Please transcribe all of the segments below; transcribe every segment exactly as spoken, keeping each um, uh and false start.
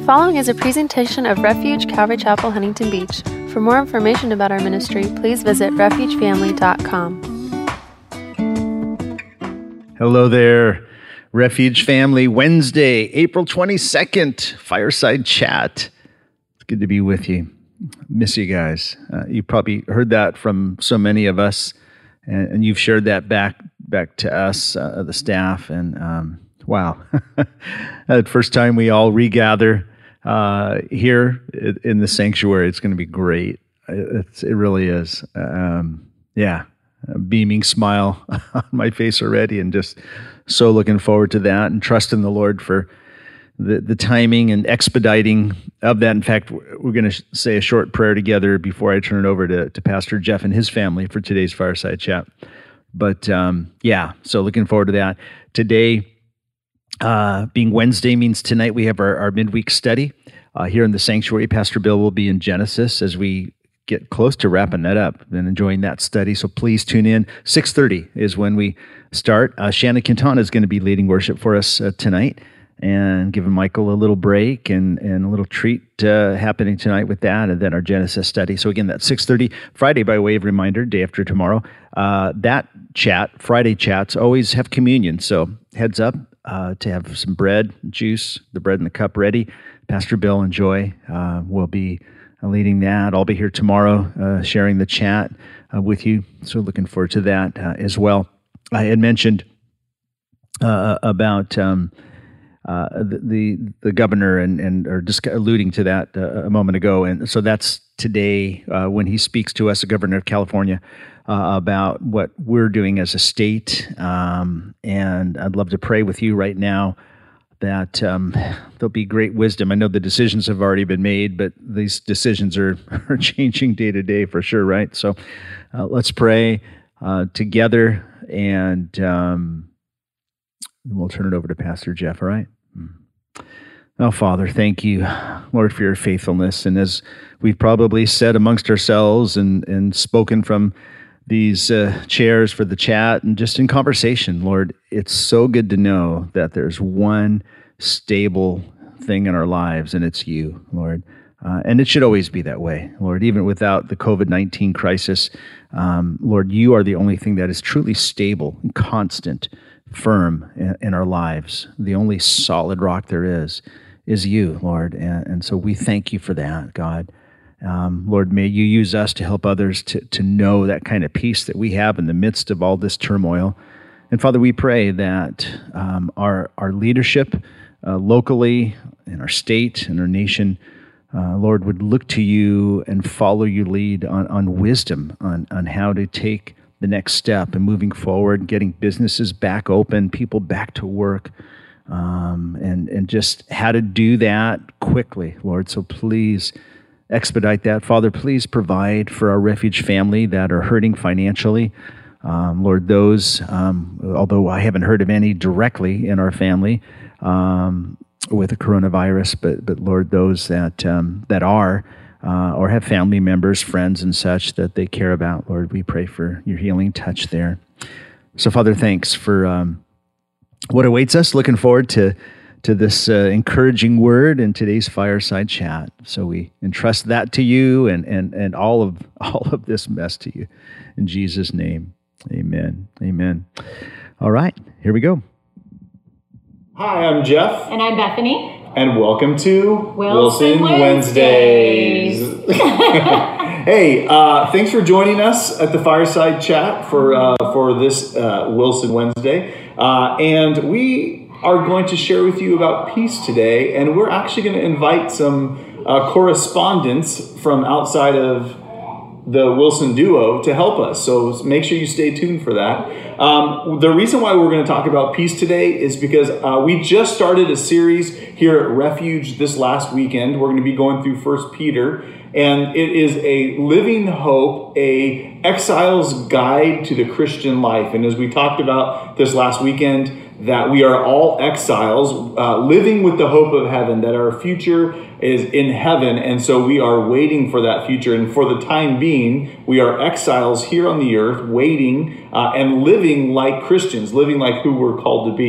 following is a presentation of Refuge Calvary Chapel, Huntington Beach. For more information about our ministry, please visit refuge family dot com. Hello there, Refuge Family. Wednesday, April twenty-second, Fireside Chat. It's good to be with you. Miss you guys. Uh, you probably heard that from so many of us, and, and you've shared that back back to us, uh, the staff, and um, wow. The first time we all regather uh, here in the sanctuary, it's going to be great. It's, it really is. Um, yeah, a beaming smile on my face already, and just so looking forward to that, and trusting the Lord for the, the timing and expediting of that. In fact, we're going to say a short prayer together before I turn it over to, to Pastor Jeff and his family for today's Fireside Chat. But um, yeah, so looking forward to that. Today, uh, being Wednesday, means tonight we have our, our midweek study uh, here in the sanctuary. Pastor Bill will be in Genesis as we get close to wrapping that up and enjoying that study. So please tune in. six thirty is when we start. Uh, Shannon Quintana is going to be leading worship for us uh, tonight, and giving Michael a little break and, and a little treat uh, happening tonight with that, and then our Genesis study. So again, that's six thirty Friday, by way of reminder, day after tomorrow. Uh, that chat, Friday chats, always have communion. So heads up uh, to have some bread, juice, the bread and the cup ready. Pastor Bill and Joy uh, will be leading that. I'll be here tomorrow uh, sharing the chat uh, with you. So looking forward to that uh, as well. I had mentioned uh, about... Um, Uh, the, the the governor and and are just alluding to that uh, a moment ago, and so that's today uh, when he speaks to us, the governor of California, uh, about what we're doing as a state. Um, and I'd love to pray with you right now that um, there'll be great wisdom. I know the decisions have already been made, but these decisions are, are changing day to day for sure, right? So uh, let's pray uh, together, and um, we'll turn it over to Pastor Jeff. All right. Oh, Father, thank you, Lord, for your faithfulness. And as we've probably said amongst ourselves and, and spoken from these uh, chairs for the chat and just in conversation, Lord, it's so good to know that there's one stable thing in our lives, and it's you, Lord. Uh, and it should always be that way, Lord, even without the covid nineteen crisis. Um, Lord, you are the only thing that is truly stable and constant, firm in, in our lives. The only solid rock there is is you, Lord. And, and so we thank you for that, God. Um, Lord, may you use us to help others to, to know that kind of peace that we have in the midst of all this turmoil. And Father, we pray that um, our, our leadership uh, locally, in our state, in our nation, uh, Lord, would look to you and follow your lead on, on wisdom, on, on how to take the next step and moving forward, getting businesses back open, people back to work, um, and, and just how to do that quickly, Lord. So please expedite that. Father, please provide for our Refuge family that are hurting financially. Um, Lord, those, um, although I haven't heard of any directly in our family um, with the coronavirus, but but Lord, those that um, that are, Uh, or have family members, friends, and such that they care about, Lord, we pray for your healing touch there. So, Father, thanks for um, what awaits us. Looking forward to to this uh, encouraging word in today's Fireside Chat. So we entrust that to you, and and and all of all of this mess to you, in Jesus' name, Amen. Amen. All right, here we go. Hi, I'm Jeff. And I'm Bethany. And welcome to Wilson, Wilson Wednesdays. Wednesdays. Hey, uh, thanks for joining us at the Fireside Chat for uh, for this uh, Wilson Wednesday. Uh, and we are going to share with you about peace today. And we're actually going to invite some uh, correspondents from outside of the Wilson duo to help us. So make sure you stay tuned for that. Um, the reason why we're going to talk about peace today is because uh, we just started a series here at Refuge this last weekend. We're going to be going through First Peter, and it is a living hope, a exile's guide to the Christian life. And as we talked about this last weekend, that we are all exiles uh, living with the hope of heaven, that our future is in heaven. And so we are waiting for that future. And for the time being, we are exiles here on the earth, waiting uh, and living like Christians, living like who we're called to be.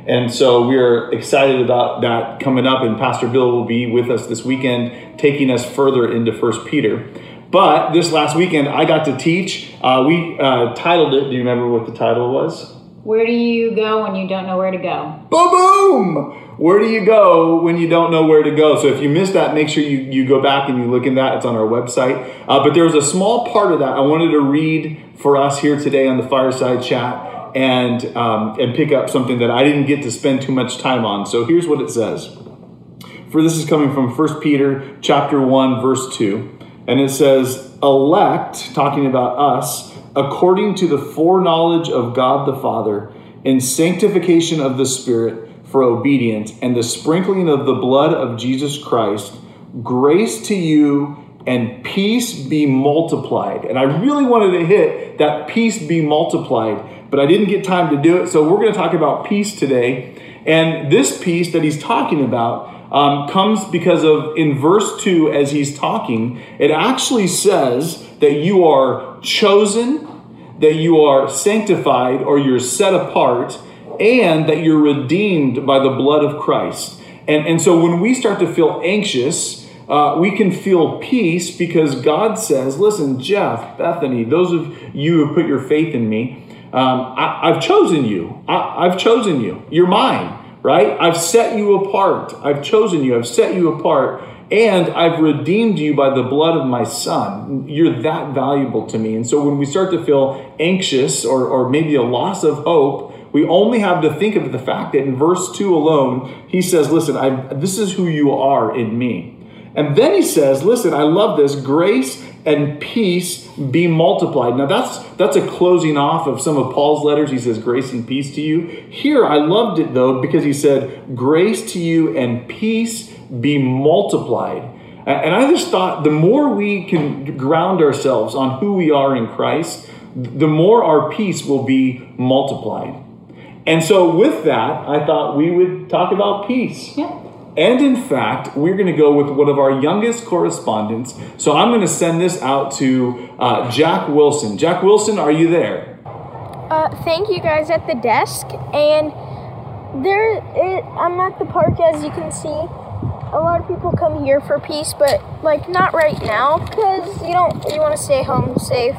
And so we are excited about that coming up, and Pastor Bill will be with us this weekend, taking us further into First Peter. But this last weekend, I got to teach. Uh, we uh, titled it, do you remember what the title was? Where do you go when you don't know where to go? Boom, boom! Where do you go when you don't know where to go? So if you missed that, make sure you, you go back and you look in that. It's on our website. Uh, but there was a small part of that I wanted to read for us here today on the Fireside Chat and, um, and pick up something that I didn't get to spend too much time on. So here's what it says. For this is coming from First Peter chapter one, verse two. And it says, elect, talking about us, according to the foreknowledge of God the Father, in sanctification of the Spirit, for obedience, and the sprinkling of the blood of Jesus Christ, grace to you and peace be multiplied. And I really wanted to hit that peace be multiplied, but I didn't get time to do it. So we're going to talk about peace today. And this peace that he's talking about um, comes because of, in verse two, as he's talking, it actually says that you are chosen, that you are sanctified, or you're set apart, and that you're redeemed by the blood of Christ. And, and so when we start to feel anxious, uh, we can feel peace because God says, listen, Jeff, Bethany, those of you who put your faith in me, um, I, I've chosen you. I, I've chosen you. You're mine, right? I've set you apart. I've chosen you. I've set you apart. And I've redeemed you by the blood of my Son. You're that valuable to me. And so when we start to feel anxious or, or maybe a loss of hope, we only have to think of the fact that in verse two alone, he says, listen, I, this is who you are in me. And then he says, listen, I love this, grace and peace be multiplied. Now that's that's a closing off of some of Paul's letters. He says, grace and peace to you. Here, I loved it though, because he said, grace to you and peace be multiplied. And I just thought the more we can ground ourselves on who we are in Christ, the more our peace will be multiplied. And so with that, I thought we would talk about peace. Yeah. And in fact, we're going to go with one of our youngest correspondents. So I'm going to send this out to uh, Jack Wilson. Jack Wilson, are you there? Uh, thank you guys at the desk. And there, it, I'm at the park, as you can see. A lot of people come here for peace, but like not right now, because you don't, you want to stay home safe.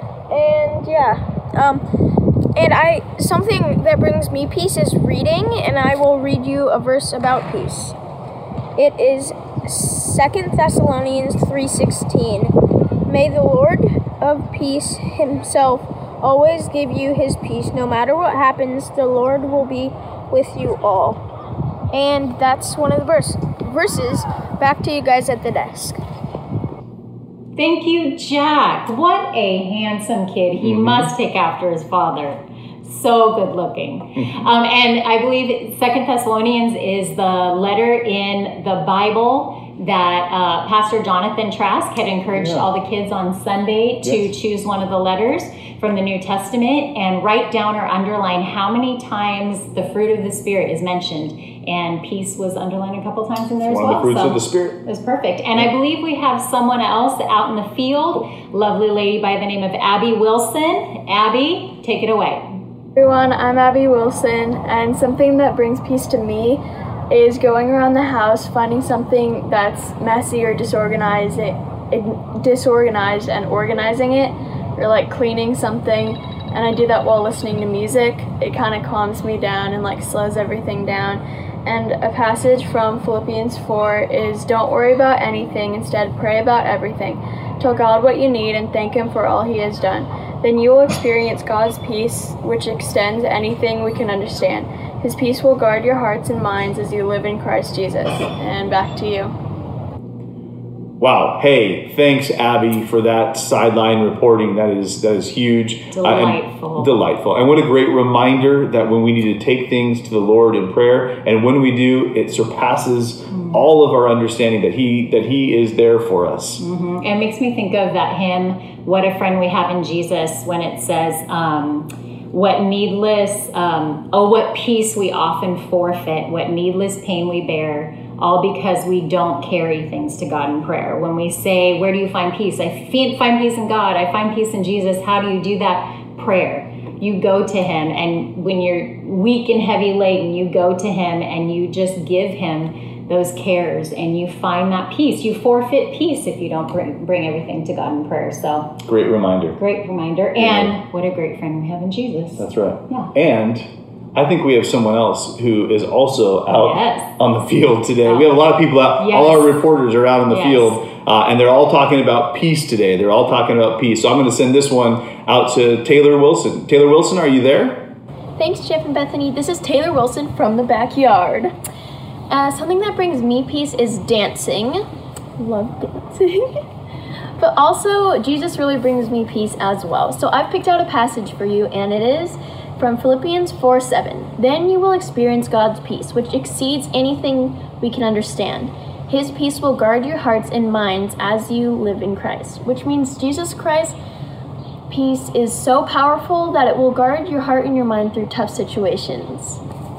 And yeah, um, and I, something that brings me peace is reading, and I will read you a verse about peace. It is Second Thessalonians three sixteen. May the Lord of peace himself always give you his peace. No matter what happens, the Lord will be with you all. And that's one of the verse, verses. Back to you guys at the desk. Thank you, Jack. What a handsome kid. He mm-hmm. must take after his father. So good looking. Mm-hmm. Um, and I believe Second Thessalonians is the letter in the Bible that uh, Pastor Jonathan Trask had encouraged yeah. all the kids on Sunday to yes. choose one of the letters from the New Testament and write down or underline how many times the fruit of the Spirit is mentioned. And peace was underlined a couple times in there it's as one well. Of the fruits so of the Spirit. It was perfect. And I believe we have someone else out in the field, lovely lady by the name of Abby Wilson. Abby, take it away. Everyone, I'm Abby Wilson, and something that brings peace to me is going around the house, finding something that's messy or disorganized, it, it, disorganized and organizing it, or like cleaning something. And I do that while listening to music. It kind of calms me down and like slows everything down. And a passage from Philippians four is, don't worry about anything, instead pray about everything. Tell God what you need and thank him for all he has done. Then you will experience God's peace, which extends anything we can understand. His peace will guard your hearts and minds as you live in Christ Jesus. And back to you. Wow. Hey, thanks, Abby, for that sideline reporting. That is that is huge. Delightful. Uh, and delightful. And what a great reminder that when we need to take things to the Lord in prayer, and when we do, it surpasses mm-hmm. all of our understanding that He that He is there for us. Mm-hmm. It makes me think of that hymn, What a Friend We Have in Jesus, when it says, um, what needless, um, oh, what peace we often forfeit, what needless pain we bear, all because we don't carry things to God in prayer. When we say, where do you find peace? I find peace in God. I find peace in Jesus. How do you do that? Prayer. you go to him, and when you're weak and heavy laden, you go to him and you just give him those cares, and you find that peace. You forfeit peace if you don't bring, bring everything to God in prayer. So great reminder. Great reminder. And yeah. What a great friend we have in Jesus. That's right. Yeah. And I think we have someone else who is also out yes. on the field today. Oh. We have a lot of people out. Yes. All our reporters are out on the yes. field, uh, and they're all talking about peace today. They're all talking about peace. So I'm going to send this one out to Taylor Wilson. Taylor Wilson, are you there? Thanks, Jeff and Bethany. This is Taylor Wilson from the backyard. Uh, something that brings me peace is dancing. Love dancing. But also, Jesus really brings me peace as well. So I've picked out a passage for you, and it is from Philippians four seven. Then you will experience God's peace, which exceeds anything we can understand. His peace will guard your hearts and minds as you live in Christ, which means Jesus Christ's peace is so powerful that it will guard your heart and your mind through tough situations.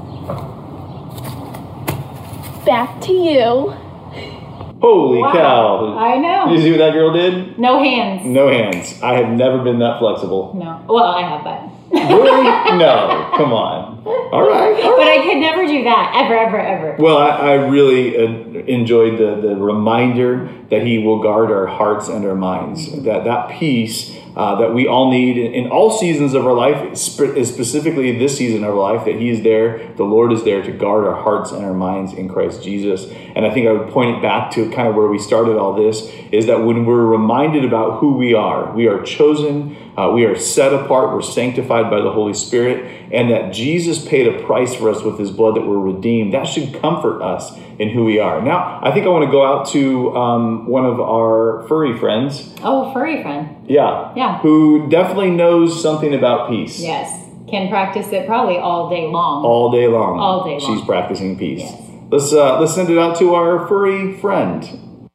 Back to you. Holy wow. cow. I know. Did you see what that girl did? No hands. No hands. I have never been that flexible. No. Well, I have, but... Really? No. Come on. All right. All right. But I could never do that. Ever, ever, ever. Well, I, I really uh, enjoyed the, the reminder that he will guard our hearts and our minds. That that peace uh, that we all need in, in all seasons of our life, spe- specifically this season of our life, that he is there, the Lord is there to guard our hearts and our minds in Christ Jesus. And I think I would point it back to kind of where we started all this, is that when we're reminded about who we are, we are chosen, uh, we are set apart, we're sanctified by the Holy Spirit, and that Jesus paid a price for us with his blood, that we're redeemed. That should comfort us in who we are. Now, I think I want to go out to um, one of our furry friends. Oh, furry friend. Yeah. Yeah. Who definitely knows something about peace. Yes. Can practice it probably all day long. All day long. All day long. She's practicing peace. Yes. Let's uh, let's send it out to our furry friend.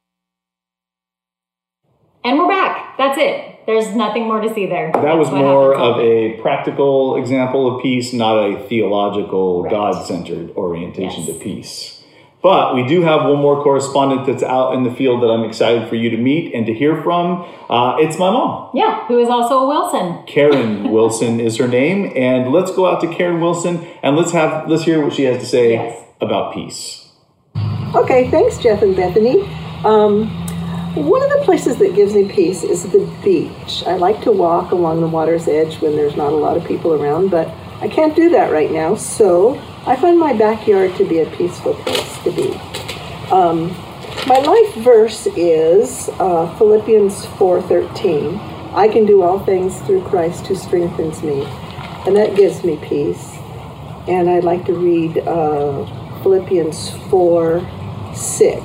And we're back. That's it. There's nothing more to see there. That That's was what more happens. of a practical example of peace, not a theological, Right. God-centered orientation Yes. to peace. But we do have one more correspondent that's out in the field that I'm excited for you to meet and to hear from. Uh, it's my mom. Yeah, who is also a Wilson. Karen Wilson is her name. And let's go out to Karen Wilson and let's have let's hear what she has to say Yes. about peace. Okay, thanks, Jeff and Bethany. Um, one of the places that gives me peace is the beach. I like to walk along the water's edge when there's not a lot of people around, but I can't do that right now, so I find my backyard to be a peaceful place to be. Um, my life verse is uh, Philippians four thirteen. I can do all things through Christ who strengthens me, and that gives me peace. And I'd like to read uh, Philippians four six.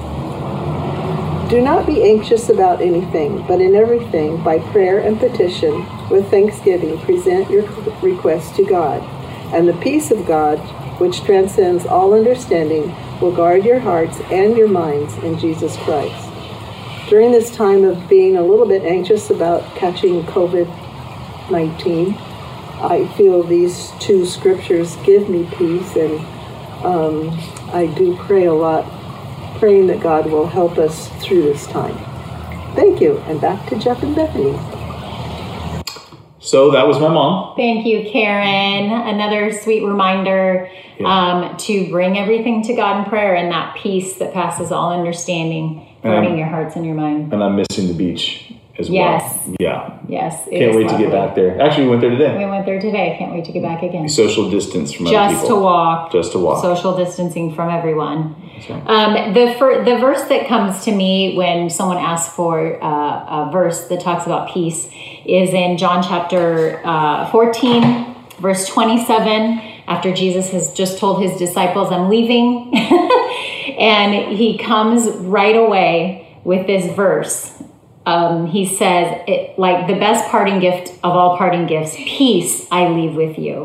Do not be anxious about anything, but in everything, by prayer and petition, with thanksgiving, present your requests to God. And the peace of God, which transcends all understanding, will guard your hearts and your minds in Jesus Christ. During this time of being a little bit anxious about catching covid nineteen, I feel these two scriptures give me peace, and um, I do pray a lot, praying that God will help us through this time. Thank you, and back to Jeff and Bethany. So that was my mom. Thank you, Karen. Another sweet reminder Yeah. um, to bring everything to God in prayer, and that peace that passes all understanding, guarding Um, your hearts and your mind. And I'm missing the beach as Yes. well. Yeah. Yes. it Can't is wait to get lovely. back there. Actually, we went there today. We went there today. Can't wait to get back again. Social distance from other Just people. to walk. Just to walk. Social distancing from everyone. That's right. Um, the fir- the verse that comes to me when someone asks for uh, a verse that talks about peace is in John chapter uh, fourteen, verse twenty-seven, after Jesus has just told his disciples, I'm leaving. And he comes right away with this verse. Um, he says, it, like the best parting gift of all parting gifts, peace I leave with you.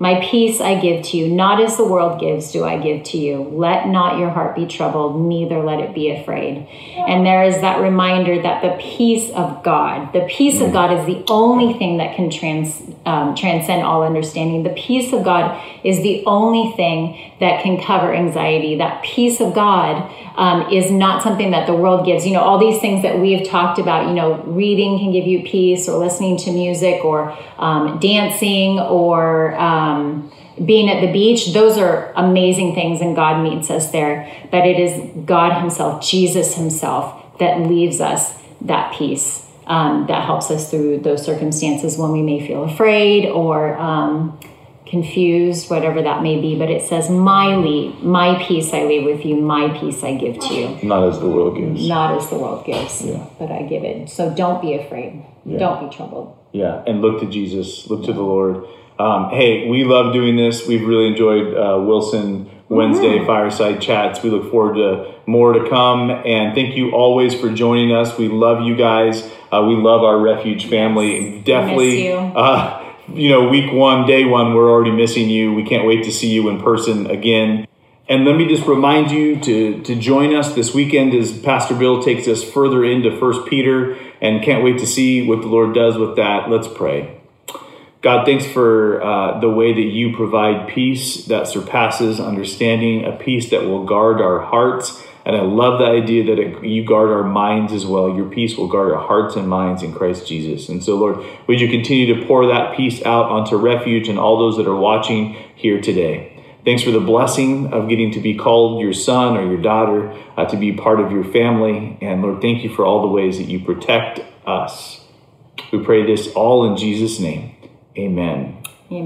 My peace I give to you, not as the world gives do I give to you. Let not your heart be troubled, neither let it be afraid. And there is that reminder that the peace of God, the peace of God is the only thing that can trans, um, transcend all understanding. The peace of God is the only thing that can cover anxiety. That peace of God um, is not something that the world gives. You know, all these things that we have talked about, you know, reading can give you peace, or listening to music, or um, dancing, or um, being at the beach. Those are amazing things, and God meets us there. But it is God himself, Jesus himself, that leaves us that peace, um, that helps us through those circumstances when we may feel afraid or um, confused, whatever that may be. But it says, my leave, my peace I leave with you, my peace I give to you. Not as the world gives. Not as the world gives, Yeah. but I give it. So don't be afraid. Yeah. Don't be troubled. Yeah, and look to Jesus, look to the Lord. Um, hey, we love doing this. We've really enjoyed uh, Wilson Wednesday mm-hmm. Fireside Chats. We look forward to more to come. And thank you always for joining us. We love you guys. Uh, we love our Refuge family. Yes. Definitely. Miss you. Uh, you know, week one, day one, we're already missing you. We can't wait to see you in person again. And let me just remind you to, to join us this weekend as Pastor Bill takes us further into First Peter, and can't wait to see what the Lord does with that. Let's pray. God, thanks for uh, the way that you provide peace that surpasses understanding, a peace that will guard our hearts. And I love the idea that it, you guard our minds as well. Your peace will guard our hearts and minds in Christ Jesus. And so, Lord, would you continue to pour that peace out onto Refuge and all those that are watching here today. Thanks for the blessing of getting to be called your son or your daughter, uh, to be part of your family. And Lord, thank you for all the ways that you protect us. We pray this all in Jesus' name. Amen.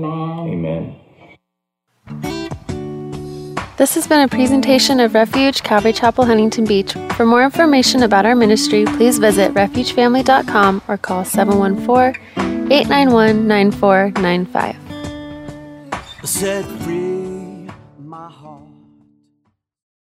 Amen. Amen. This has been a presentation of Refuge Calvary Chapel, Huntington Beach. For more information about our ministry, please visit refuge family dot com or call seven one four, eight nine one, nine four nine five. Set free.